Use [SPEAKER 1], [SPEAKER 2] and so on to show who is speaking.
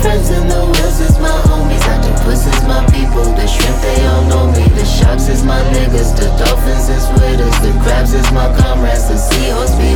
[SPEAKER 1] friends and the whales is my homies. Octopus is my people, the shrimp they all know me. The sharks is my niggas, the dolphins is with us. The crabs is my comrades, the seahorse be